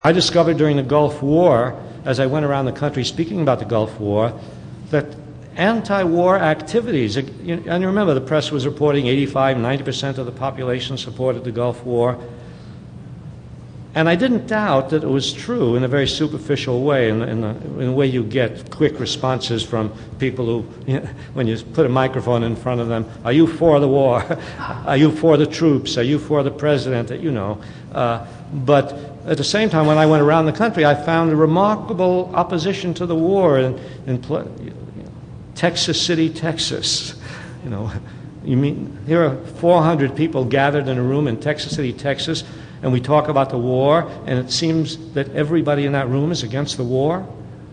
I discovered during the Gulf War, as I went around the country speaking about the Gulf War, that anti-war activities, and remember the press was reporting 85, 90% of the population supported the Gulf War, and I didn't doubt that it was true in a very superficial way, in the way you get quick responses from people who, when you put a microphone in front of them, are you for the war? Are you for the troops? Are you for the president? But at the same time, when I went around the country, I found a remarkable opposition to the war in Texas City, Texas. Here are 400 people gathered in a room in Texas City, Texas, and we talk about the war, and it seems that everybody in that room is against the war.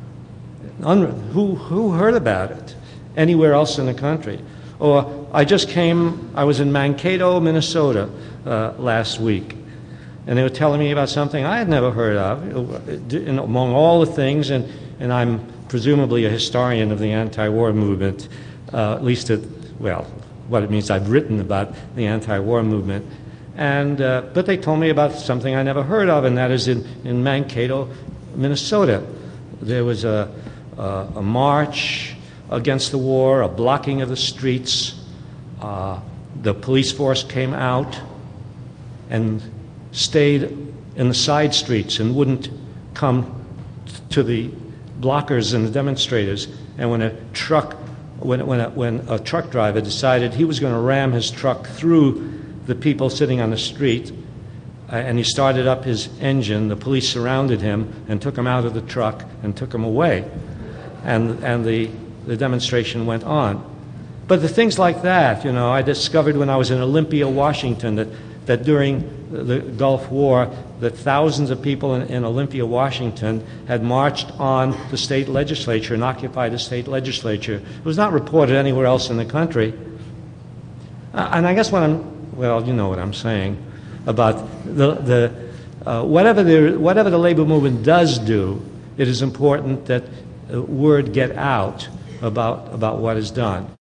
Who heard about it anywhere else in the country? Or I was in Mankato, Minnesota last week, and they were telling me about something I had never heard of, among all the things, and I'm presumably a historian of the anti-war movement, at least what it means I've written about the anti-war movement. But they told me about something I never heard of, and that is in Mankato, Minnesota. There was a march against the war, a blocking of the streets. The police force came out and stayed in the side streets and wouldn't come to the blockers and the demonstrators. And when a truck driver decided he was going to ram his truck through the people sitting on the street, and he started up his engine, the police surrounded him and took him out of the truck and took him away. And the demonstration went on. But the things like that, I discovered when I was in Olympia, Washington, that during the Gulf War, that thousands of people in Olympia, Washington had marched on the state legislature and occupied the state legislature. It was not reported anywhere else in the country. And I guess you know what I'm saying about whatever the labor movement does do, it is important that word get out about what is done.